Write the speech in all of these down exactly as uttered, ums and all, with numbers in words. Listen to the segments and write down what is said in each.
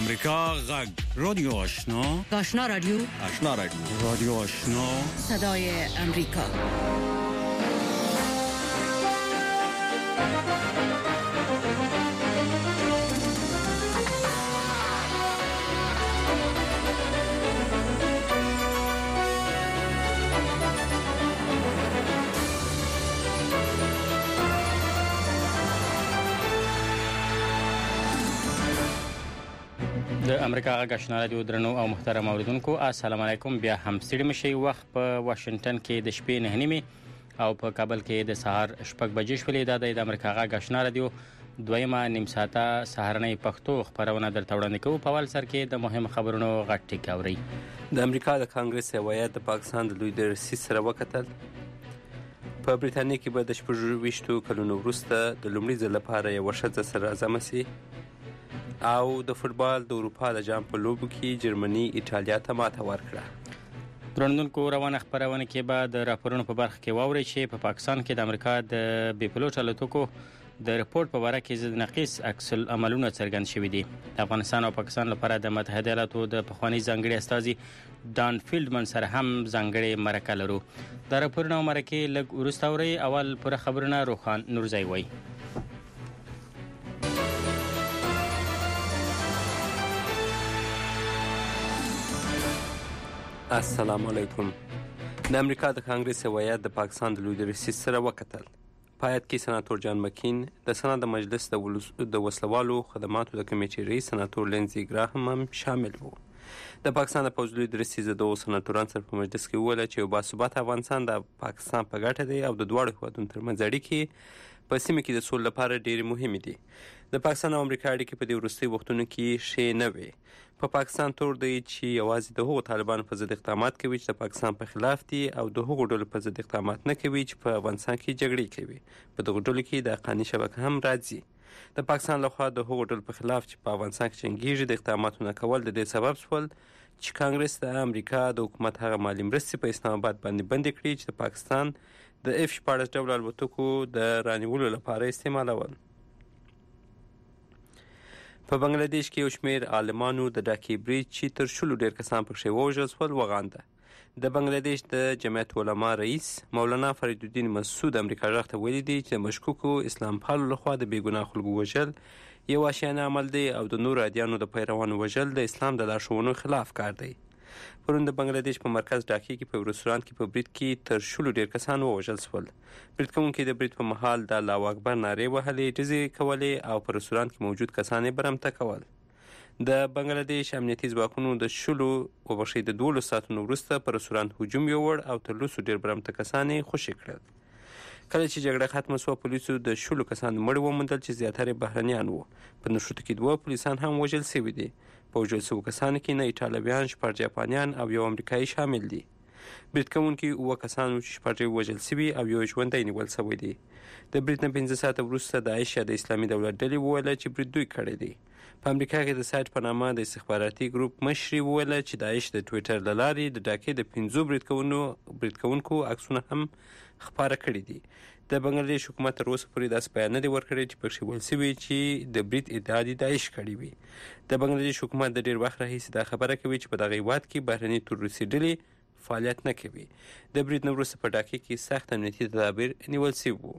امریکا غږ رادیو آشنا آشنا رادیو آشنا رادیو رادیو آشنا صدای امریکا. د امریکا غږ آشنا رادیو درنو او محترم اوریدونکو السلام علیکم. بیا هم ستړي مشئ. وخت په واشنگټن کې د شپې نه نیمه او په کابل کې د سهار شپږ بجې شولې. دا د امریکا غږ آشنا رادیو دویمه نیم ساعته سهارنۍ پښتو خبرونه درته وړاندې کوو. په اول سر کې د مهم خبرونو غټ ټکی اورئ. د امریکا د کانګرس هیئت د پاکستان د لوی درسي سره وکتل. په بریټانیا کې به د شپږ ویشتو کلونو وروسته د لومړي ځل لپاره یوه ښځه سرعظمه شي او د فوټبال د اروپا د جام په لوبو کې جرمني ایټالیا ته ماته ورکړه. درنونکو روانه خبرونه کې به د راپورونو په برخه کې واورئ چې په پاکستان کې د امریکا د بې پلوټ الوتکو د رپورت په اړه کې ضد نقیص عکس العملونه څرګند شوي دي. د افغانستان او پاکستان لپاره د متحده ایالاتو د پخوانی ځانګړي استازي ډان فیلډمن سره هم ځانګړي مرکه لرو. د راپورونو مرکه لږ وروسته اورئ. اول پر خبرونه روخان نورزی وایي. السلام علیکم. د امریکا د کانګرس هیئت د پاکستان د لوی درسي سره وکتل. په هیئت کې سناتور جان مکین، د سنا د مجلس د وسلوالو خدماتو د کمیټې رئیس سناتور لینزي ګراهم هم شامل وو. د پاکستان د پوځ لوی درسي د دوه سناتورانو سره په مجلس کې وویل چې یو باثباته افغانستان د پاکستان په ګټه دی او د دواړو هیوادونو ترمنځ اړیکې په سیمه کې د سولې لپاره ډېرې مهمې دي. د پاکستان او امریکا اړیکې په دې وروستیو وختونو کې ښې نه وې. په پاکستان تور دی چې یوازې د هغو طالبانو په ضد اقدامات کوي چې د پاکستان په خلاف دي او د هغو ډلو په ضد اقدامات نه کوي چې په افغانستان کې جګړې کوي. په دغو ډلو کې د حقاني شبکه هم راځي. د پاکستان لخوا د هغو ډلو په خلاف چې په افغانستان کې جنګیږي د اقداماتو نه کول د دې سبب شول چې کانګرس د امریکا د حکومت هغه مالي مرستې په اسلام آباد باندې بندې کړي چې د پاکستان د اف شپاړس ډوله الوتکو د رانیولو لپاره استعمالول. په بنگلاديش کې یو شمېر عالمانو د ډاکې برید چې تر شلو ډېر کسان پکښې ووژل شول وغانده. د بنگلاديش د جمعیت علما رئیس مولانا فرید الدین مسعود امریکا غږ ته ویلي دي چې د مشکوکو اسلام پالو لخوا د بېګناه خلکو وژل یو وحشیانه عمل دی او د نورو ادیانو د پیروانو وژل د اسلام د لارښوونو خلاف کار دی. پرون د بنگلاديش په مرکز ډاکې کې په رستورانت کې په برید کې تر شلو ډېر کسان ووژل شول. برید کوونکي د برید په مهال د الله اکبر نارې وهلې، ډزې کولې او په رستورانت کې موجود کسان یې برمته کول. د بنگلاديش امنیتي ځواکونو د شلو وبښئ د دولس ساعتونو وروسته په رستورانت هجوم یووړ او تر لسو ډېر برمته کسان یې خوشي کړل. کله چې جګړه ختمه شوه پولیسو د شلو کسانو مړي وموندل چې زیاتره بهرنیان وو. په نښتو کې دوه پولیسان هم وژل شوي دي. په وژل شوو کسانو کې نه ایټالویان، شپږ جاپانیان او یو امریکایي شامل دي. برید کوونکي اووه کسانو چې شپږ یې وژل شوي او یو ژوندی نیول شوی دی. د برید نه پنځه ساعته وروسته داعش یا د اسلامي دولت ډلې وویله چې برید دوی کړی دی. په امریکا کې د سایټ په نامه د استخباراتي ګروپ مشري وویله چې داعش د ټویټر له لارې د ډاکې د پنځو برید برید کوونکو عکسونه هم خپاره کړي دي. د بنگلاديش حکومت تر اوسه پورې داسې بیان نه دی ورکړی چې پکښې ویل شوي چې د برید ادعا دې داعش کړې وي. د بنگلاديش حکومت د ډېر وخت راهیسې دا خبره کوي چې په دغه هیواد کې بهرني تروریستي ډلې فعالیت نه کوي. د برید نه وروسته په ډاکې کې سخت امنیتي تدابیر نیول شوي وو.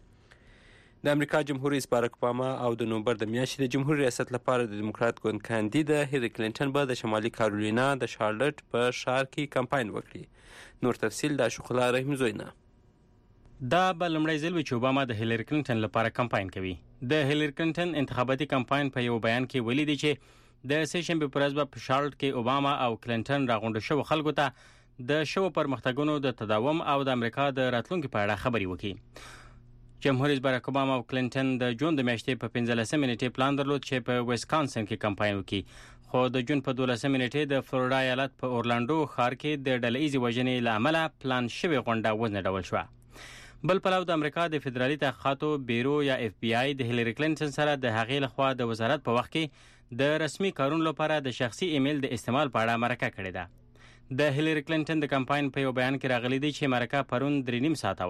د امریکا جمهور رئیس باراک اوباما او د نومبر د میاشتې د جمهور ریاست لپاره د دیموکرات ګوند کاندیده هیلري کلینټن به د شمالي کارولینا د شارلټ په ښار کې کمپاین وکړي. نور تفصیل د شوخلا رحیم زوینه. دا به لومړی ځل وي چې اوباما د هیلري کلینټن لپاره کمپاین کوي. د هیلري کلینټن انتخاباتي کمپاین په یو بیان کې ویلي دی چې د سه شنبې پر ورځ به په شارلټ کې اوباما او کلینټن راغونډ شوو خلکو ته د شوو پرمختګونو د تداوم او د امریکا د راتلونکي په اړه خبرې وکړي. جمهور رئیس باراک اوباما او کلینټن د جون د میاشتې په پنځلسمه نیټې پلان درلود چې په ویسکانسن کې کمپاین وکړي، خو د جون په دولسمه نیټې د فلوریدا ایالت په اورلاندو ښار کې د ډله ایزې وژنې له امله پلان شوې غونډه وځنډول شوه. بل پلو د امریکا د فدرالي تحقیقاتو بیرو یا اف بی آی د هیلري کلینټن سره د هغې لخوا د وزارت په وخت کې د رسمي کارونو لپاره د شخصي ایمیل د استعمال په اړه مرکه کړې ده. د هیلري کلینټن د کمپاین په یو بیان کې راغلی دی چې مرکه پرون درې نیم ساعته وه.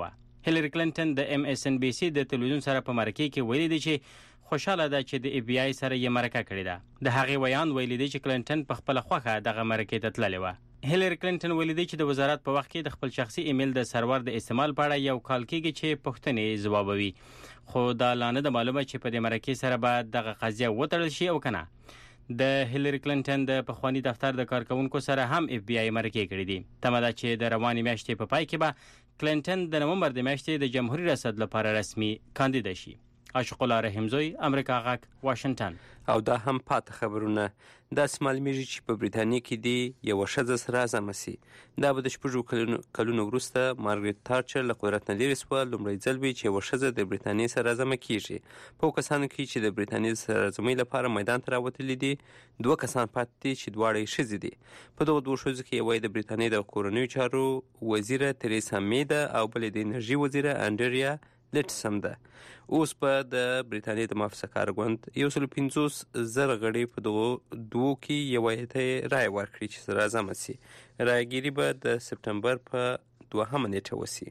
هیلری کلینټن د ام اس ان بي سي د تلویزیون سره په مرکه کې ویلي دی چې خوشاله ده چې د ای بی آی سره یې مرکه کړې ده. د هغې ویان ویلي دی چې کلینټن په خپل خوخه دغه مرکه ته تللی و. هیلری کلینټن ویلي دی چې د وزارت په وخت کې د خپل شخصي ایمیل د سرور د استعمال په اړه یو کال کېږي چې پوښتنې ځوابوي، خو دا لا نه ده معلومه چې په دې مرکه سره به دغه قضیه وتړل شي او کنه. د هیلری کلینټن د پخوانی دفتر د کارکونکو سره هم اف بی آی مرکه کړې دي. تمه ده چې د روانې میاشتې په پای کې به کلینټن د نومبر د میاشتې د جمهوریت ریاست لپاره رسمي کاندید شي. عاشق الله رحیمزوی، امریکا غاک، واشنگټن. او دا هم پات خبرونه داسې معلومیږي چې په بریتانیا کې دی یو ښځه سره عزمه سي. دا به د شپږو کلونو کلونو وروسته مارګریت تارچر له قدرت نه لرې سوه. لومړی ځل وي چې یوه ښځه د بریتانیا سره عزمه کیږي. په کسانو کې چې د بریتانیا سره عزمۍ لپاره میدان ته راوتلي دي دوه کسان پاتې دي چې دواړه یې ښځې دي. په دغو دوو ښځو کې یوه د بریتانیا د کورنیو چارو وزیره تریسا مې ده او بلې د انرژي وزیره انډریا لیټسم ده. اوس په د بریتانیا د محافظه کار ګوند یو سل پنځوس زره غړي په دغو دوو کې یوه ته رایه ورکړي چې سره عزمه سي. رایهګیري به د سپتمبر په دوهمه نیټه وسي.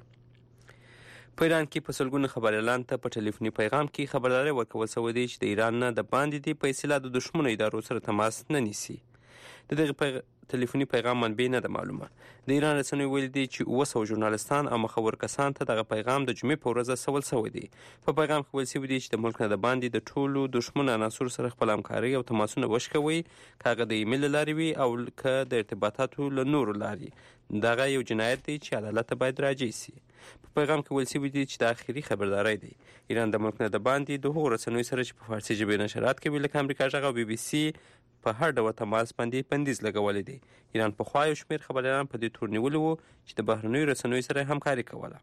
په ایران کې په سلګونو خبریالانو ته په ټلیفوني پیغام کې خبرداری ورکول شوی دی چې د ایران نه د باندې دی په اصطلاح د دښمنو ادارو سره تماس نه نیسي. د دغه پیغ... ټلیفوني پیغام منبع نه ده معلومه. د ایران رسنیو ویلي دي چې اوه سوه ژورنالستان او مخور کسان ته دغه پیغام د جمعې په ورځ استول شوی دی. په پیغام کې ویل شوي دي چې د ملک نه د باندې د ټولو دښمنو عناصرو سره خپل همکاري او تماسونه وشکوي، که هغه د ایمیل له لارې وي او که د ارتباطاتو له نورو لارې. دغه یو جنایت دی چې عدالت ته باید راجع سي. په پیغام کې ویل شوي دي چې د آخري خبرداری دی. ایران د ملک نه د باندې د هغو رسنیو سره چې په فارسي ژبې نشرات کوي لکه امریکا غږ او بي بي سي په هر ډول تماس باندې بندیز لګولی دی. ایران پخوا یو شمېر خبریالان په دې تور نیولي وو چې د بهرنیو رسنیو سره همکاري کوله.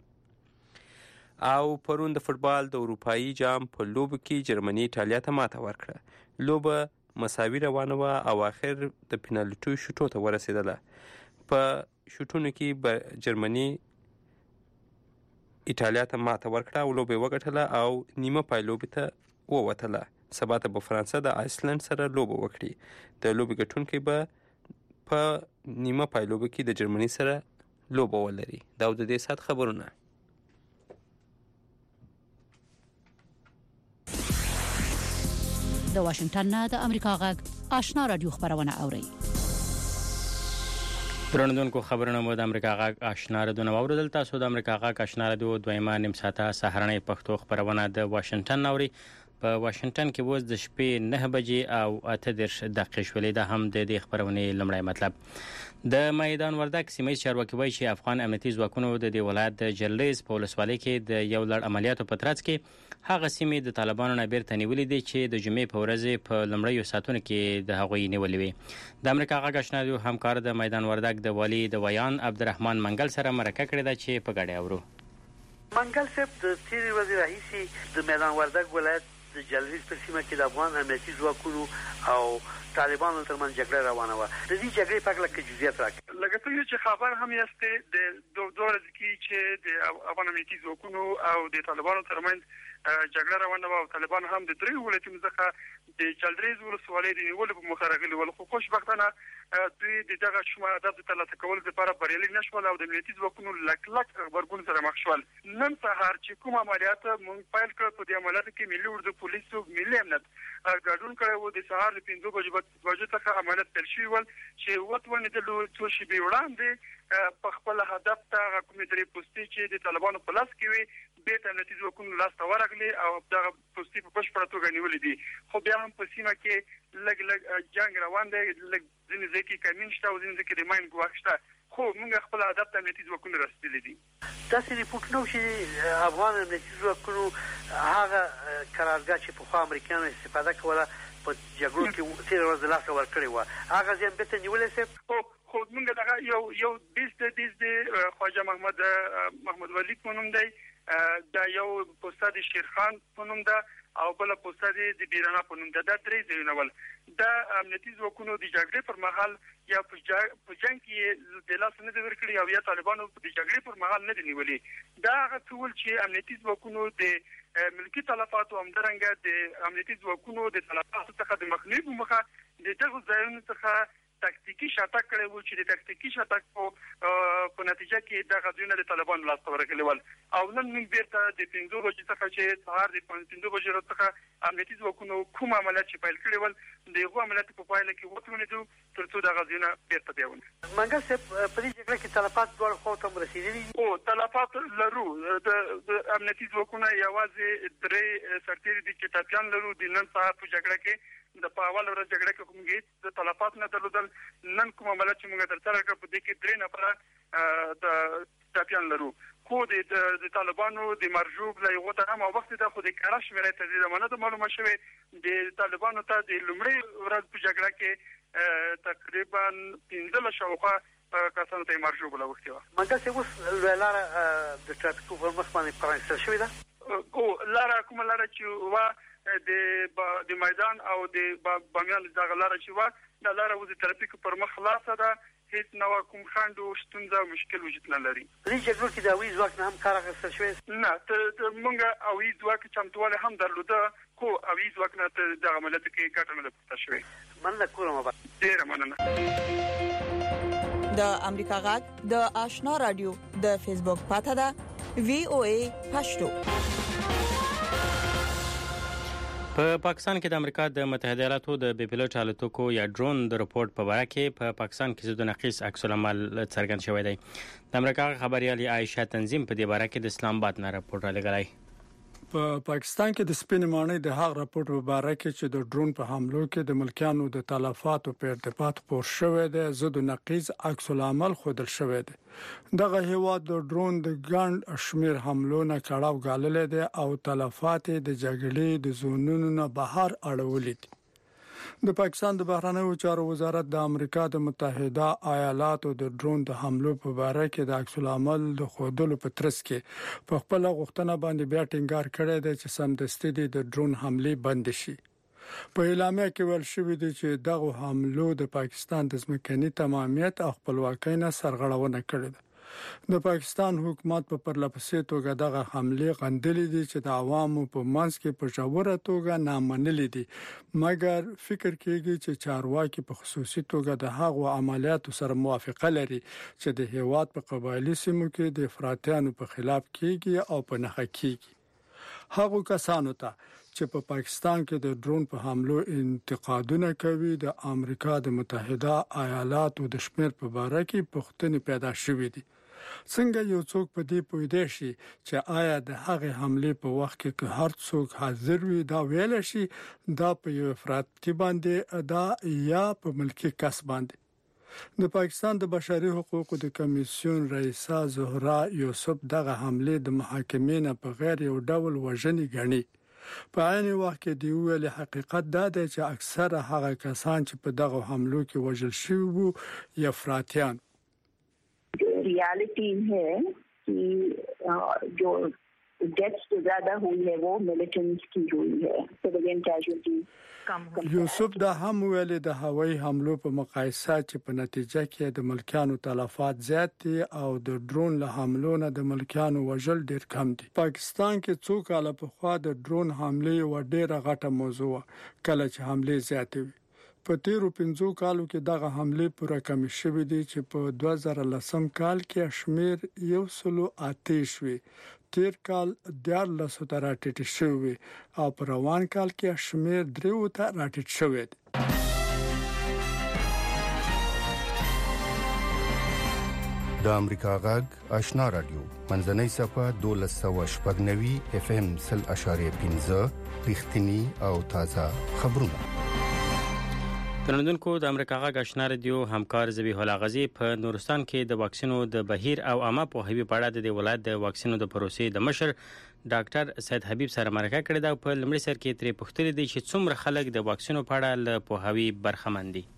او پرون د فوټبال د اروپایي جام په لوبو کې جرمني ایټالیا ته ماته ورکړه. لوبه مساوي روانه وه او آخر د پینالټیو شوټو ته ورسېدله. په شوټونو کې به جرمني ایټالیا ته ماته ورکړه او لوبه یې وګټله او نیمه پای لوبې ته ووتله. سبا ته به فرانسه د آیسلند سره لوبه وکړي. د لوبې ګټونکی به په نیمه پای لوبه کې د جرمني سره لوبه ولري. دا د دې ساعت خبرونه. د واشنگټن نه د امریکا غږ آشنا رادیو خبرونه اوري. درنوونکو خبرونه مو د امریکا غږ آشنا رادیو اوریدل. تاسو د امریکا غږ آشنا رادیو دویمه نیم ساعته سهارنۍ پښتو خبرونه د واشنگټن اوري. په واشنگټن کې اوس د شپې نه بجې او اته دېرش دقیقې شولې. دا هم د دې خبرونې لومړی مطلب. د میدان وردګ سیمه چارواکي وایي چې افغان امنیتي ځواکونو د دې ولایت د جلریز په ولسوالۍ کې د یو لړ عملیاتو په ترڅ کې هغه سیمې د طالبانو نه بیرته نیولې دي چې د جمعې په ورځ په لومړیو ساعتونو کې د هغوی نیولې وي. د امریکا غږ آشنا رادیو همکار د میدان وردګ د والي د ویان عبدالرحمن منګل سره مرکه کړې ده چې په ګډه اورو. منګل صاحب د تیرې ورځې راهیسې د میدان وردګ ولایت د جلریز په سیمه کې د افغان امنیتي ځواکونو او طالبانو ترمنځ جګړه روانه وه. د دې جګړې په اړه کې جزئیات راکړئ. لکه څنګه چې خبر هم یاستئ د دوه ورځې کې چې د افغان امنیتي ځواکونو او د طالبانو ترمنځ جګړه روانه وه او طالبان هم د دریو ولایتونو څخه د جلریز ولسوالۍ د نیولو په موخه راغلي ول. خو خوشبختانه دوی د دغه شوم هدف د ترلاسه کولو لپاره بریالي نه شول او د امنیتي ځواکونو لک لک غبرګون سره مخ شول. نن سهار چې کوم عملیات مونږ پیل کړ په دې عملیاتو کې ملي اردو پولیسو ملي امنیت ګډون کړی و. د سهار د پنځو بجو څخه عملیات پیل شوي ول چې اووه ونیدلو څو شېبې وړاندې په خپل هدف ته هغه کومې درې پوستې چې د طالبانو په لاس کې وي بېرته امنیتي ځواکونو لاس ته ورغلې او دغه پوستې په بشپړه توګه نیولې دي. خو بیا هم په سیمه کې لږ لږ جنګ روان دی. لږ ځینې ځای کې کمین شته او ځینې ځای کې د ماین ګواښ شته. خو موږ خپل هدف ته امنیتي ځواکونه رسېدلي دي. داسې ریپورټونه و چې افغان امنیتي ځواکونو هغه قرارګاه چې پخوا امریکایانو استفاده کوله په جګړو کې تېره ورځ د لاسه ورکړې وه هغه ځای هم بېرته نیولی صاحب. خو موږ دغه یو یو دیز د دیز د خواجه محمد محمد ولی په نوم دی. دا یو پوسته د شیرخان په نوم ده او بله پوسته د بیرانه په نوم ده. دا درې ځایونه ول. دا امنیتي ځواکونو د جګړې پر مهال یا په جنګ کې د لاس نه دي ورکړي او یا طالبانو د جګړې پر مهال نه دي نیولي. دا هغه څه ول چې امنیتي ځواکونو د ملکي تلفاتو همدارنګه د امنیتي ځواکونو د تلفاتو څخه د مخنیوي په موخه د دغو ځایونو څخه تاکتیکی شاتګ کړی و چې د تاکتیکی شاتګ په په نتیجه کې د غزوینه د طالبانو لاس ته ورغلی ول او نن موږ بیرته د پنځو بجې څخه چې سهار د پنځو بجې څخه امنیتي ځواکونو کوم عملیات چې پیل کړي ول د هغو عملیاتو په پایله کې وتونیدو تر څو د غزوینه بیرته بیا ونه. منګل صاحب په دې جګړه کې تلفات دواړو خواو ته رسېدلي دي؟ او تلفات لرو. د امنیتي ځواکونه یوازې درې سرتیري دي چې ټپیان لرو. د نن سهار په جګړه کې د په اول ورځ جګړه کې کوم هیڅ د تلفات نه درلودل. نن کوم عملیات چې موږ ترسره کړ په دې کې درې نفره د ټپیان لرو. خو د طالبانو د مرجوب له یو ته هم وخت د خو د کراش شمیره ته د زمانه معلومه شوه د طالبانو ته د لومړي ورځ په جګړه کې تقریبا پنځه شاوخوا کسانو ته مرجوب له وخت و. منګل څه اوس لاره د ټرافیکو پر مخ باندې پرانستل شوې ده؟ او لاره کوم لاره چې وا د د میدان او د بامیان دغه لاره چې وا د لاره وز ټرافیک پر مخ خلاصه ده. هیڅ نو کوم خاندو ستونزه مشکل وجود نه لري. په دې جګړه کې د اوی ځواک نه هم کار اخیستل شوی؟ نه ته مونږه اوی ځواک چمتواله هم درلوده خو اوی ځواک نه ته د عملیاتو کې ګټه نه پاتې شوی. مننه کوم بابا. ډیر مننه. د امریکا غږ د آشنا رادیو د فیسبوک پاته ده وی او ای پښتو. په پاکستان کې د امریکا د متحده ایالاتو د بي پيلوټ الوتکو یا ډرون د رپورت په اړه کې په پاکستان کې زده نقیص عکس العمل څرګند شوی دی. د امریکا خبريالي عائشه تنظیم په دې اړه کې د اسلام آباد نه رپورت راغلی. په پاکستان کې د سپینې ماڼۍ د هغه راپورټ په اړه کې چې د ډرون په حملو کې د ملکیانو د تلفاتو په ارتباط پور شوې ده زده نقیض عکس العمل خودل شوې ده. دغه هیواد د ډرون د ګاند شمیر حملو نه کړهو غاللې ده او تلفات د جګړې د زونونو نه بهر اړولې دي. د پاکستان د بهرنیو چارو وزارت د امریکا د متحده ایالاتو د ډرون د حملو په اړه کې د عکس العمل د خودلو په ترڅ کې په خپل غوښتنه باندې بیا ټینګار کړی دی چې سمدستي د ډرون حملې بند شي. په اعلامیه کې ویل شوی دی چې دغه حملو د پاکستان د ځمکني تمامیت او خپلواکۍ نه سرغړونه کړې ده. د پاکستان حکومت په پرلپسې توګه دغه حمله غندلې دي چې د عوامو په منځ کې په ژوره توګه نامنلې دي مګر فکر کېږي چې چارواکي په خصوصي توګه د هغو عملیاتو سره موافقه لري چې د هیواد په قبایلی سیمو کې د افراطیانو په خلاف کېږي او په نخښه کېږي. هغو کسانو ته چې په پاکستان کې د ډرون په حملو انتقادونه کوي د امریکا د متحده ایالاتو د شمیر په اړه کې پوښتنې پیدا شوې دي. څنګه یو څوک په دې پوهیدای شي چې آیا د هغه حمله په وخت کې هر څوک حاضر وي دا ویل شي دا په یو افراطي باندې دا یا په ملکی کس باندې. د پاکستان د بشري حقوقو د کمیسیون رئیسه زهرا یوسف دغه حمله د محاکمې نه په غیر یو ډول وژنې ګڼي. په عین وخت کې دی ویل حقیقت دا دی چې اکثره هغه کسان چې په دغه حملو کې وژل شوي وو یا افراطیان. रियलिटी है कि जो डेथ्स जो ज्यादा हुई है वो मिलिटेंट्स की हुई है. Civilian casualty یوسف دا هم ویل د هوایي حملو په مقایسه چې په نتیجه کې د ملکیانو تلفات زیات دي او د ډرون له حملو نه د ملکیانو وژل ډیر کم دي. پاکستان کې څو کال په خوا د ډرون حمله و ډیره غټه موضوع کله چې حمله زیاتې وي. په تیرو پنځو کالو کې دغه حمله پوره کم شوې دي چې په دوه زره لسم کال کې شمیر یو سلو آتش وي. تیر کال دیار لسو ته راټیټ شوی او په روان کال کې شمیر دریو ته راټیټ شوی دی. د امریکا غږ آشنا رادیو منځنۍ صفه دولس سوه شپږ نوي اف ام سل اشاریه پنځه رښتینی او تازه خبرونه. ترندونکو د امریکا غږ آشنا رادیو همکار ذبیح الله غزی په نورستان کې د واکسینو د بهیر او عامه پوهاوی په اړه د ولایت د واکسینو د پروسې د مشر ډاکټر سید حبیب سره مرکه کړې ده. په لمړي سر کې ترې پوښتنه دي چې څومره خلک د واکسینو په اړه له پوهاوی برخمن دي.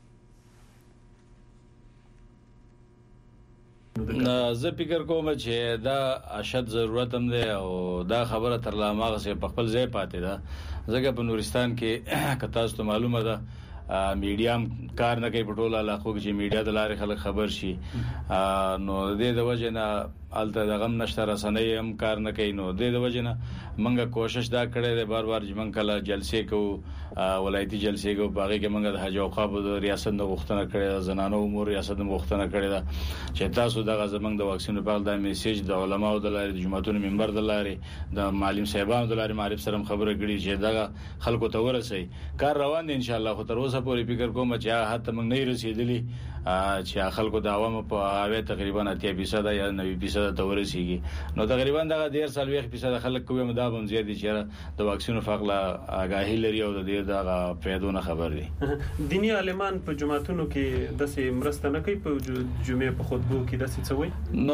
زه فکر کوم چې دا اشد ضرورت هم دی او دا خبره تر لا ماغه په خپل ځای پاتې ده. ځکه په نورستان کې کته تاسو معلومه ده میډیا کار نه کوي په ټول علاقو کې چې میډیا د لارې خلک خبر شي. نو د دې د وجه نه الته د غم نشته رسنۍ هم کار نه کوي. نو د دې وجنه موږ کوشش دا کړې ده بار بار چې موږ کله جلسې کوو ولایتي جلسې کوو باغې کې موږ د حج او اوقاف د ریاست د غوښتنه کړې ده زنانو امور ریاست د غوښتنه کړې ده چې تاسو دغه زمنګ د واکسین په اړه د میسج د علماو د لارې د جماعتونو منبر د لارې د معلم صاحبانو د لارې معرف سره خبره کړي چې دغه خلکو ته ورسي. کار روان دي ان شاء الله. خو تر اوسه پورې فکر کوم چې حتی موږ نه رسیدلی چې خلکو د عوامو په هغه تقریبا اتیا فیصد یا نوي فیصد ته ورسیږي. نو تقریبا دغه ډیر سلوي فیصد خلک کوي مداب هم زیات دي چې د واکسینو فقله آگاهی لري او د دې دغه پیدونه خبر دي. دینی عالمان په جماعتونو کې د سي مرسته نه کوي په جمعې په خطبو کې د څه څوي. نو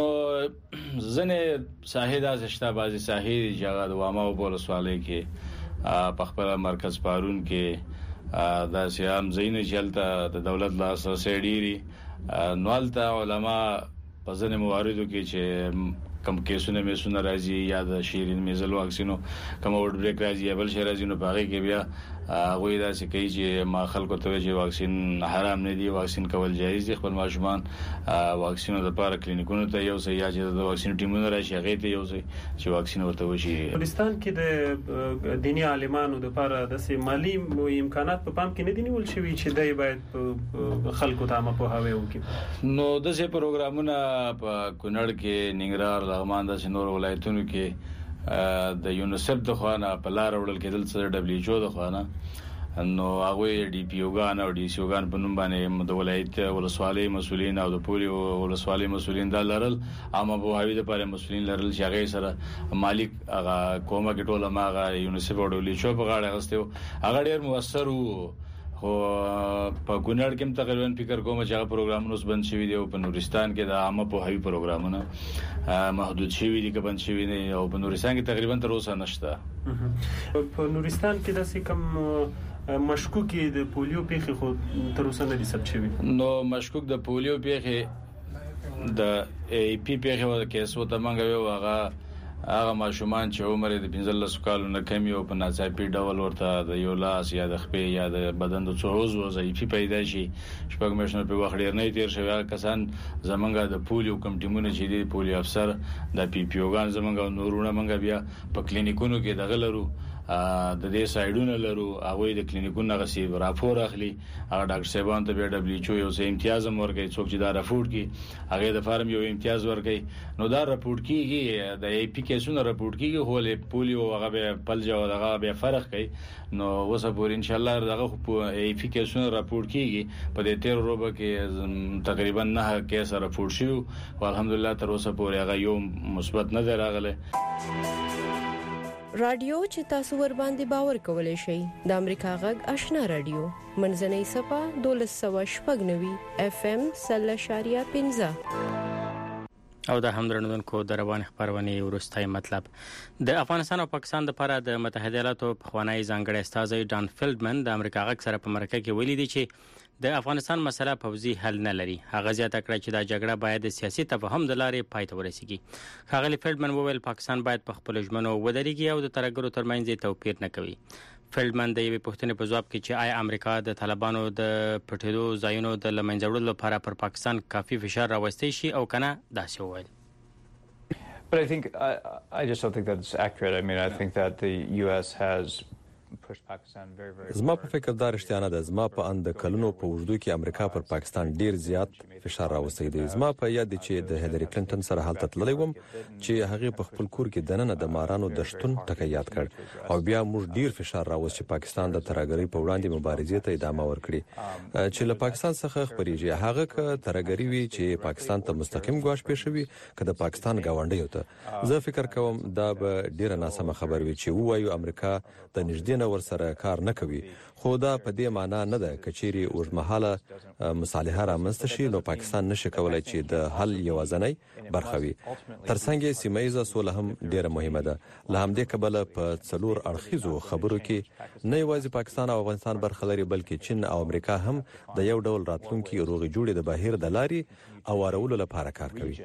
ځنه ساحه د شتابازي ساحه جګه د وامه بوله سوالې کې په خپل مرکز پارون کې دا سیام زین چلته د دولت لا سره ډيري نوالته علما په ځنه مواردو کې چې کم کیسونه مې سونه راځي یا د شیرین میزل واکسینو کوم اورډ بریک راځي بل شي راځي نو باغې کې بیا غوې دا چې کوي چې ما خلکو ته چې واکسین حرام نه دی واکسین کول جایز دي. خپل ماشومان واکسینو لپاره کلینیکونو ته یو ځای یا چې د واکسین ټیمونو راشي هغه ته یو ځای چې واکسین ورته وشي. افغانستان کې د دینی عالمانو لپاره د سي مالی امکانات په پام کې نه دي نیول شوی چې دای باید خلکو ته ما په هاوی وکړي. نو د سي پروګرامونه په کونړ کې ننګرهار لغمان د شنور ولایتونو کې د یونیسف د خوانه په لار وړل کېدل چې دبليو ایچ او د خوانه نو هغه ډي پی او غان او ډي سی او غان په نوم باندې د ولایت ولسوالۍ مسولین او د پولی ولسوالۍ مسولین د لرل عامه بوهاوی د لپاره مسولین لرل چې هغه سره مالک هغه کومه کې ټوله ماغه یونیسف او دبليو ایچ او په غاړه غستو هغه ډیر موثر وو. خو په ګونړ کې تقریبا فکر کوم چې هغه پروګرامونه اوس بند شوي دي او په نورستان کې د عامه په هوی پروګرامونه محدود شوي دي که بند شوي دي او په نورستان کې تقریبا تر اوسه نشته. په نورستان کې د کوم مشکوک د پولیو پیخي خو تر اوسه نه دي ثبت شوي. نو مشکوک د پولیو پیخي د ای پی پیخي ور کیسو ته منګوي واغه هغه ماشومان چې عمر د پنځلس کالو نه کم یو په ناڅاپي ډول ورته د یو لاس یا د خپې یا د بدن د څو عضو ضعیفي پیدا شي شپږ میاشتې په وخت ډیر نه تیر شوی کسان زمونږ د پولیو کم ټیمونه چې دی پولیو افسر د پی پی او ګان زمونږ نورونه منګ بیا په کلینیکونو کې دغه لرو د دې سایډونه لرو هغه د کلینیکونو غسی راپور اخلي هغه ډاکټر صاحبان ته بیا دبليو ایچ او یو څه امتیاز ورکړي څوک چې دا راپور کوي هغه د فارم یو امتیاز ورکړي نو دا راپور کیږي د ای پی کیسونو راپور کیږي هو له پولیو هغه به پلجا او هغه به فرق کوي نو وسه پور ان شاء الله دغه ای پی کیسونو راپور کیږي په دې تیر روبه کې تقریبا نه کیس راپور شو او الحمدلله تر اوسه پورې هغه یو مثبت نه راغله. رادیو چې تاسو ور باندې باور کولای شئ د امریکا غږ آشنا رادیو منځنۍ صفه دولس سو شپږ نوي اف ام سل شاریه پنځه او د همدردونکو د روان خبرونه ورستای مطلب د افغانستان او پاکستان لپاره د متحده ایالاتو پخوانی ځانګړی استاذ ډان فیلډمن د امریکا غږ سره په مرکه کې ویلي دي چې د افغانستان مسله پوځي حل نه لري. هغه زیاته کړه چې دا جګړه باید د سیاسي تفاهم د لارې پای ته ورسیږي. ښاغلي فیلډمن وویل پاکستان باید په خپل ژمنو ودرېږي او د ترګرو ترمنځ توپیر نه کوي. فیلډمن د یوې پوښتنې په ځواب کې چې آیا امریکا د طالبانو د پټېدو ځایونو د لمنځه وړلو لپاره پر پاکستان کافي فشار راوستي شي او کنه داسې وویل. But I think I, I just don't think that's accurate. I mean, I think that the U S has زما په فکر دا رښتیا نه ده. زما په اند کلونو په وجودو کې امریکا پر پاکستان ډیر زیات فشار راوستي دی. زما په یاد دي چې د هیلری کلینټن سره حالت تللی وم چې هغه په خپل کور کې دننه د مارانو د شتون ټکی یاد کړ او بیا موږ ډیر فشار راوست چې پاکستان د ترګری په وړاندې مبارزې ته ادامه ورکړي چې له پاکستان څخه خبريږي هغه ک ترګری وی چې پاکستان ته مستقیم ګواښ پېښوي که د پاکستان گاونډي وته. زه فکر کوم دا به ډیر ناسمه خبر وي چې وایو امریکا د نږدې نه ور سره کار نه کوي خو دا په دې معنی نه ده کچيري اوږدمهاله مصالحه رامنځته شي نو پاکستان نشي کولای چې د حل یوازنۍ برخه وي. ترڅنګ سیمایي سوله هم ډیره مهمه ده. له همدې کبله په څلور اړخیزو خبرو کې نه یوازې پاکستان او افغانستان برخه لري بلکې چین او امریکا هم د یو ډول راتلونکي روغي جوړې د بهیر د لاري او ورولو لپاره کار کوي.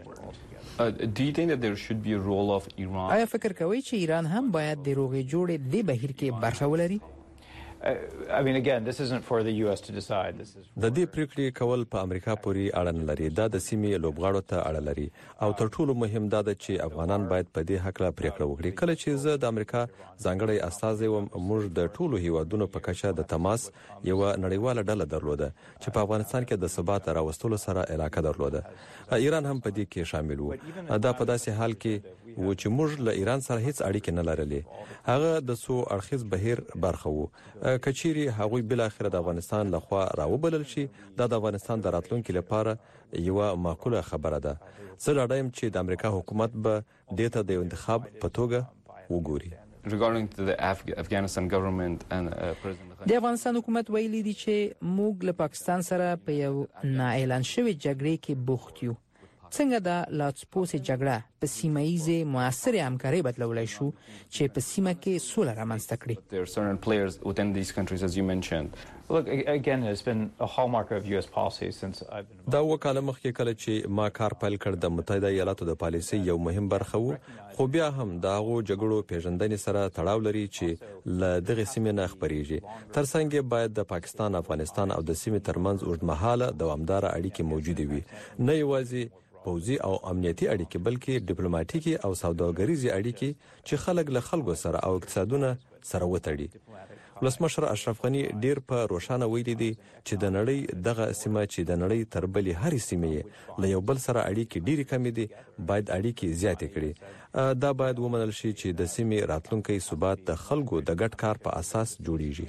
آیا فکر کوئ چې ایران هم باید د روغي جوړې د بهیر کې برخه ولري؟ I mean, again, this isn't for the U S to decide. This is د دې پریکړې کول په امریکا پورې اړه نه لري. دا د سیمې لوبغاړو ته اړه لري او تر ټولو مهم دا ده چې افغانان باید په دې حق لا پریکړه وکړي. کله چې زه د امریکا ځانګړی استازی وم، موږ د ټولو هیوادونو په کچه د تماس یو نړیواله ډله درلوده چې په افغانستان کې د ثبات راوستلو سره علاقه درلوده. ایران هم په دې کې شامل وو. دا په داسې حال کې و چې موږ له ایران سره هیڅ اړیکې نه لرلې. هغه د څو اړخیز بهیر برخه وو. کچيري هغوی بل اخر د افغانستان لخوا راوبلل شي، دا د افغانستان د راتلونکو لپاره یو معقوله خبره ده. زه لاړم چې د امریکا حکومت به دته د انتخاب په توګه وګوري. regarding to the Af- Afghanistan government and uh, President د افغانستان حکومت ویلي دی چې موږ له پاکستان سره په یو نه اعلان شوی جګړې کې بوخت یو. څنګه د لاتسپوس جګړه په سیمه ییزه موثره همکاري بدلولای شو چې په سیمه کې سوله رامنځته کړي. There are certain players within these countries as you mentioned. Look, again, it's been a hallmark of U S policy since I've been دا وکاله مخکې کله چې ما کار پیل کړ د متحده ایالاتو د پالیسي یو مهم برخه وو، خو بیا هم دا غو جګړو پیژندنې سره تړاو لري چې ل دغه سیمې نه خبريږي. ترڅنګ باید د پاکستان، افغانستان او د سیمې ترمنځ اوږدمهاله دوامدار اړیکې موجوده وي، نه یوازې پوځي او امنیتي اړیکې بلکې ډیپلوماټیکي او سوداګریزي اړیکې چې خلک له خلکو سره او اقتصادونه سره وتړي. ولسمشر اشرف غنی ډیر په روښانه ویلي دی چې د نړۍ دغه سیمه چې د نړۍ تر بلې هرې سیمې له یو بل سره اړیکې ډیرې کمې دي، باید اړیکې زیاتې کړي. دا باید ومنل شي چې د سیمې راتلونکي ثبات د خلکو د ګډ کار په اساس جوړیږي.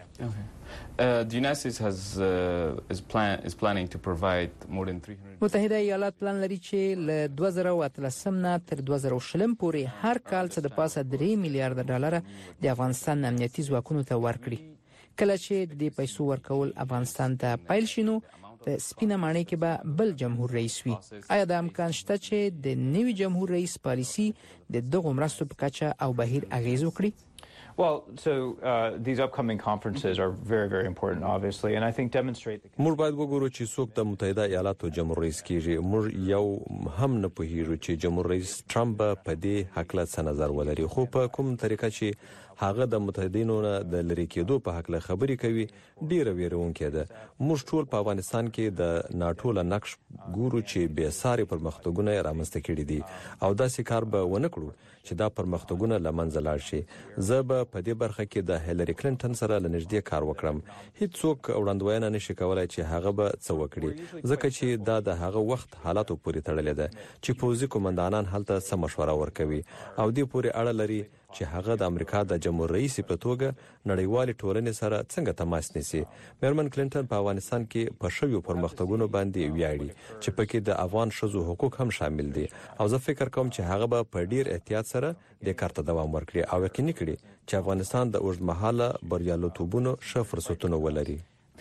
Uh, the United States has uh, is plan is planning to provide more than three hundred متحده ایالات پلان لري چې له دوه زره اتلسم نه تر دوه زره شلم پورې هر کال څه د پاسه درې میلیارډ ډالر د افغانستان امنیتي ځواکونو ته ورکړي. کله چې د پیسو ورکول افغانستان ته پیل شینو په سپینه معنی کې به بل جمهور رئیس وي. آیا د امکان شته چې د نوي جمهور رئیس پالیسی د دغه مرستو په کچه او بهیر اغیز وکړي؟ Well, so uh, these upcoming conferences are very, very important, obviously, and I think demonstrate. موږ باید وګورو چې څوک د متحده ایالاتو جمهور رئیس کیږي. موږ یو هم نه پوهیږو چې جمهور رئیس ټرمپ په دې حق له څه نظر ولري، خو په کوم طریقه چې هغه د متحدینو نه د لری کېدو په حق له خبرې کوي ډیره ویرونکې ده. موږ ټول په افغانستان کې د ناټو له نقش ګورو چې به ساري پرمختګونه رامنځته کړي دي او داسې کار به ونه کړو چې دا پرمختګونه لمنځه لاړ شي. زه به په دې برخه کې د هیلری کلینټن سره لنږدې کار وکړم. هیڅوک وړاندوینه نشي کولای چې هغه به څه وکړي، ځکه چې دا د هغه وخت حالاتو پورې تړلې ده چې پوځي قومندانان هلته څه مشوره ورکوي او دې پورې اړه لري چې هغه د امریکا د جمهور رئیس په توګه نړیوال ټولنې سره څنګه تماس نیسي. میرمن کلینټن په افغانستان کې په شویو پرمختګونو باندې ویاړي چې پکې د افغان ښځو حقوق هم شامل دي او زه فکر کوم چې هغه به په ډیر احتیاط سره د کار ته دوام ورکړي او یقیني کړي چې افغانستان د اوږدمهاله بریالیتوبونو ښه فرصتونه ولري.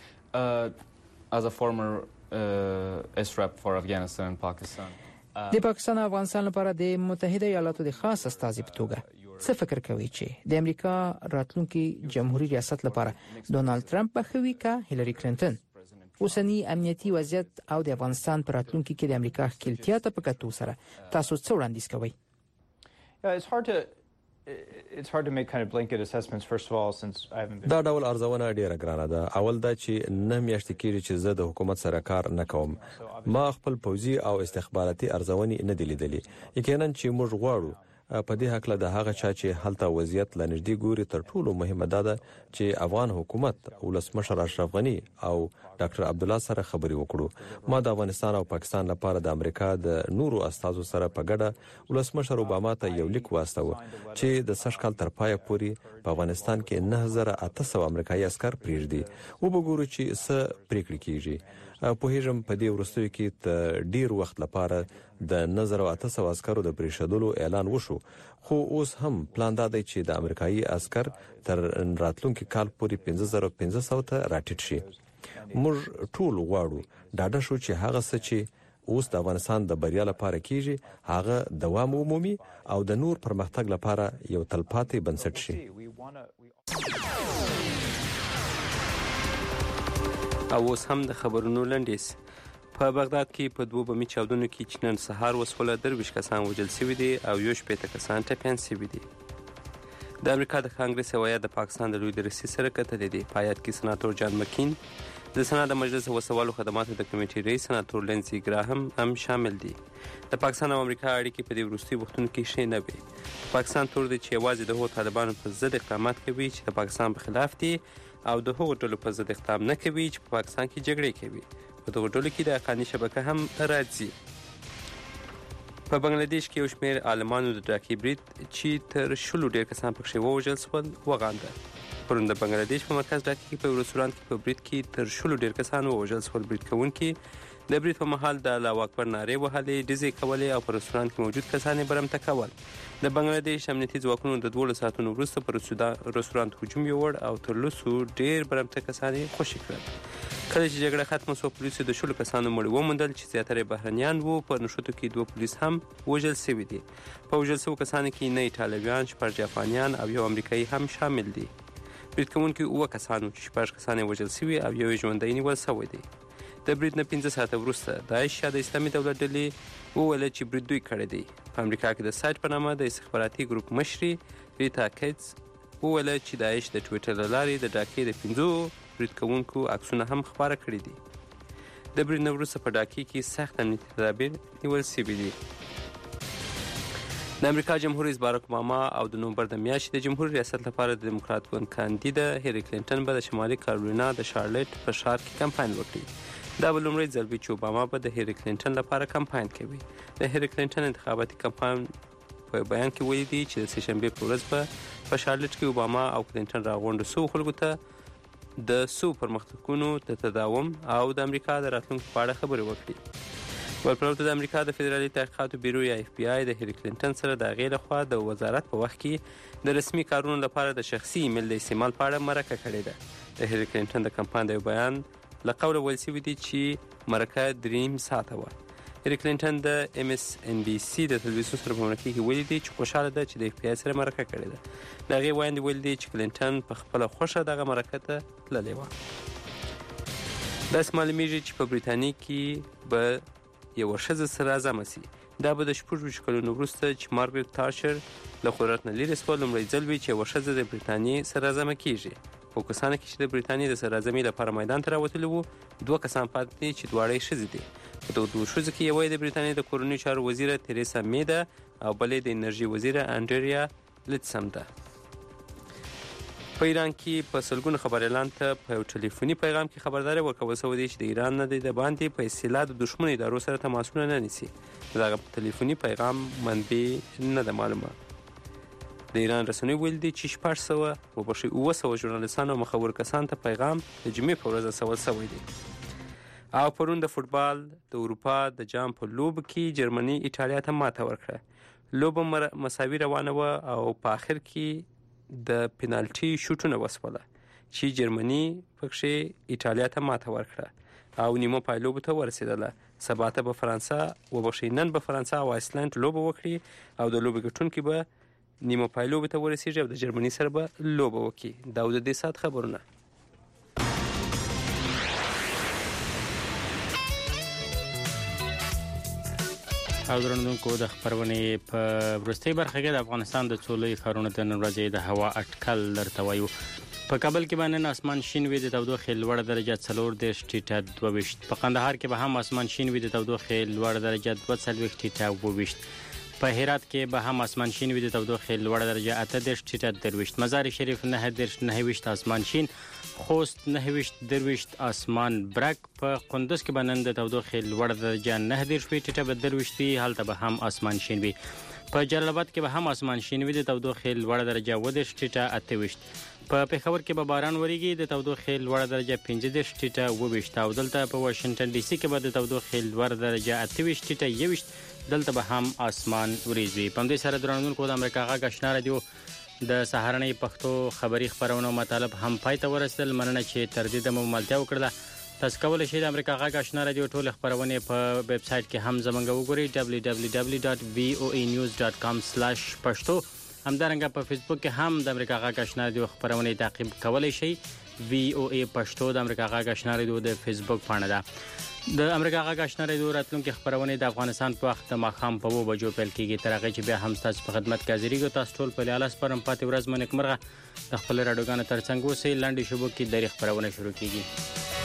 Uh, as a former uh, S R A P for Afghanistan and Pakistan. د پاکستان او افغانستان لپاره د متحده ایالاتو د خاص استازي په توګه څه فکر کوي چې د امریکا راتلونکي جمهوریت ریاست لپاره ډونالد ترامپ بخوي کا هیلری کلینټن؟ اوسنی امنیتي وضعیت او د افغانستان پر راتلونکي کې د امریکا ښکیلتیا ته په کتو سره تاسو څه وړاندیز کوئ؟ Yeah, it's hard to it's hard to make kind of blanket assessments first of all since I haven't been. دا ډول ارزونه ډیره ګرانه ده. اول دا چې نه میاشتې کېږي چې زه د حکومت سره کار نه کوم. ما خپل پوځي او استخباراتي ارزونې نه دي لیدلې. یقینا چې موږ غواړو په دې حق له د هغه چا چې هلته وضعیت لنږدې ګوري تر ټولو مهمه ده چې افغان حکومت ولسمشر اشرف غنی او ډاکټر عبد الله سره خبري وکړو. ما د افغانستان او پاکستان لپاره د امریکا د نورو استازو سره په ګډه ولسمشر اوباما ته یو لیک واستاوه چې د سږ کال تر پایه پورې په افغانستان کې نه هزار اته سوه امریکایي عسكر پریږدي. وګورو چې څه پریکړه کیږي. په هیڅ په دې ورستوي کې ته ډیر وخت لپاره د نظر او اته سوه عسكرو د پریښودلو اعلان وشو، خو اوس هم پلان دا دی چې د امریکایي عسكر تر راتلونکي کال پورې پنځه زره پنځه سوه ته راټیټ شي. موږ ټول غواړو ډاډه شو چې هغه څه چې اوس د افغانستان د بریا لپاره کیږي هغه دوام ومومي او د نور پرمختګ لپاره یو تلپاتې بنسټ شي. او اوس هم د خبرونو لنډیز. په بغداد کې په دوه بمي چاودنو کې چې نن سهار وسوله درویشت کسان وژل شوي دي او یو شپېته کسان ټپیان شوي دي. د امریکا د کانګرس هیات د پاکستان د لوی درسي سره کتلې دي. په هیات کې سناتور جان مکین، د سنا د مجلس وسوالو خدماتو د کمیټې رئیس سناتور لینسي ګراهم هم شامل دي. د پاکستان او امریکا اړیکې په دې وروستي وختونو کې ښې نه وي. پاکستان تور دی چې یوازې د هغو طالبانو په ضد اقدامات کوي چې د پاکستان په خلاف دي او د هغو ډلو په ضد اقدام نه کوي چې په پاکستان کې جګړې کوي. په دغو ډلو کې د حقاني شبکه هم راځي. په بنگلاديش کې یو شمېر عالمانو د ډاکي برید چې تر شلو ډېر کسان پکښې ووژل شول وغانده. پرون د بنگلاديش په مرکز ډاکي کې په یو رستورانت کې په برید کې تر شلو ډېر کسان ووژل شول. برید کوونکي د برید په مهال د الله اکبر نارې وهلې، ډزې کولې او په رستورانت کې موجود کسان یې برمته کول. د بنگلاديش امنیتي ځواکونو د دولس ساعتونو وروسته پر رستورانت هجوم یووړ او تر لسو ډېر برمته کسان یې خوشي کړل. کله چې جګړه ختمه شوه پولیسو د شلو کسانو مړي وموندل چې زیاتره بهرنیان وو. په نښتو کې دوه پولیس هم وژل شوي دي. په وژل شوو کسانو کې نه ایټالویان، شپږ جاپانیان او یو امریکایي هم شامل دي. برید کوونکي اووه کسان وو چې شپږ کسان یې وژل شوي او یو یې ژوندی نیول شوی دی. د برید نه پنځه ساعته وروسته داعش یا د اسلامي دولت ډلې وویل چې برید دوی کړی دی. په امریکا کې د سایټ په نامه د استخباراتي ګروپ مشري ریتا کیټس وویل چې داعش د ټویټر له لارې د ډاکې د پنځو برید کوونکو عکسونه هم خپاره کړي دي. د برید نه وروسته په ډاکې کې سخت امنیتي تدابیر نیول شوي دي. د امریکا جمهور رئیس باراک اوباما او د نومبر د میاشتې د جمهور ریاست لپاره د دیموکرات ګوند کاندیده هیلری کلینټن به د شمالي کارولینا د شارلټ په ښار کې کمپاین وکړي. دا به لومړی ځل وي چې اوباما به د هیلری کلینټن لپاره کمپاین کوي. د هیلری کلینټن انتخاباتي کمپاین په بیان کې ویلي دي چې د سه شنبې په ورځ به په شارلټ کې اوباما او کلینټن راغونډ شوو خلکو ته د سو پرمختګونو د تداوم او د امریکا د راتلونکي په اړه خبرې وکړي. ولپرته د امریکا د فدرالي تحقیقاتو بیرو یا اف بی آی د هیلری کلینټن سره د هغې لخوا د وزارت په وخت کې د رسمي کارونو لپاره د شخصي ایمیل د استعمال په اړه مرکه کړې ده. د هیلری کلینټن د کمپاین د یو بیان له قوله ویل شوي دي چې مرکه دریم ساعته وه. هیلری کلینټن د ام اس ان بي سي د تلویزیون سره په مرکه کې ویلي دي چې خوشحاله ده چې د اف بی آی سره مرکه کړې ده. د هغې ویاندې ویلي دي چې کلینټن په خپله خوښه دغه مرکه ته تللې وه. داسې معلومیږي چې په برېټانیا کې به یوه ښځه سرعظمه شي. دا به د شپږ ویشت کلونو وروسته چې مارګرېټ تاچر له قدرت نه لرې شوه لومړی ځل وي چې یوه ښځه د برېټانیې سرعظمه کیږي. په کسانو کې چې د برېټانیې د سرعظمۍ لپاره میدان ته راوتلي وو دوه کسان پاتې دي چې دواړه یې ښځې دي. په دغو دوو ښځو کې یوه یې د برېټانیې د کورنیو چارو وزیره تریسا مې ده او بله یې د انرژي وزیره انډریا لیتسم ده. په ایران کې په سلګونو خبریالان ته په یو ټلیفوني پیغام کې خبرداری ورکول شوې ده چې د ایران نه د باندې په اصطلاح د دښمن ادارو سره تماسونه نه نیسي. دغه ټلیفوني پیغام منبع نه ده معلومه. د ایران رسنیو ویل دي چې شپږ سوه وبښئ اووه سوه ژورنالیستان او مخور کسان ته پیغام د جمعې په ورځ استول شوی دی. او پرون د فوټبال د اروپا د جام په لوبو کې جرمني ایټالیا ته ماته ورکړه. لوبه مساوي روانه وه او په آخر کې د پینالټي شوټونه وسوله چې جرمني پکښې ایټالیا ته ماته ورکړه او نیمه پای لوبو ته ورسېدله. سبا ته به فرانسه وبښئ نن به فرانسه او آیسلنډ لوبه وکړي او د لوبې ګټونکي به نیمه پای لوبې ته ورسېږي او د جرمني سره به لوبه وکړي. دا د دې ساعت خبرونه. او درنونکو د خبرونې په وروستۍ برخه کې د افغانستان د څو لوی ښارونو د نن ورځې د هوا اټکل درته وایو. په کابل کې به نن اسمان شین وي، د تودوخې لوړه درجه څلور دېرش ټیټه دوه ویشت. په قندهار کې به هم اسمان شین وي، د تودوخې لوړه درجه دوه څلوېښت ټیټه اووه ویشت. په هرات کې به هم اسمان شین وي، د تودوخې لوړه درجه اته دېرش ټیټه درویشت. مزار شریف نهه دېرش نهه ویشت اسمان شین. خوست نهه ویشت درویشت اسمان برک. په قندوز کې به نن د تودوخې لوړه درجه نهه دېرش وي، ټیټه به درویشت وي، هلته به هم اسمان شین وي. په جلال آباد کې به هم اسمان شین وي، د تودوخې لوړه درجه اووه دېرش ټیټه اته ویشت. په پېښور کې به باران وریږي، د تودوخې لوړه درجه پنځه دېرش ټیټه اووه ویشت. او دلته په واشنګټن ډي سي کې به د تودوخې لوړه درجه اته ویشت ټیټه یو ویشت، دلته به هم اسمان وریځ وي. په همدې سره درنونکو د امریکا غږ آشنا رادیو د سهارنۍ پښتو خبری خبرونو مطالب هم پای ته ورسېدل. مننه چې تر دې دمه ملتیا وکړله. تاسو کولی شئ د امریکا غږ آشنا رادیو ټول خبرونه په ویب سټ کې هم زمونږ وګورئ دبلیو دبلیو دبلیو ډاټ وی او ای نیوز ډاټ کام سلیش پښتو. همدارنګه په فیسبوک کې هم د امریکا غږ آشنا رادیو خبرونه تعقیب کولی شئ. وی او ای پښتو د امریکا غږ آشنا رادیو د فیسبوک پاڼه ده. د امریکا غږ آشنا رادیو راتلونکو خبرونه د افغانستان په وخت د ماښام په وو بجو پیل کیږي تر هغه چې بیا هم تاسو په خدمت کې حاضرېږو. تاسو ټول په لاس پرم پاتې ورځ منک مرغه د خپل راډیوګانو ترڅنګ اوسئ. لاندې شوبو کې د خبرونه شروع کیږي.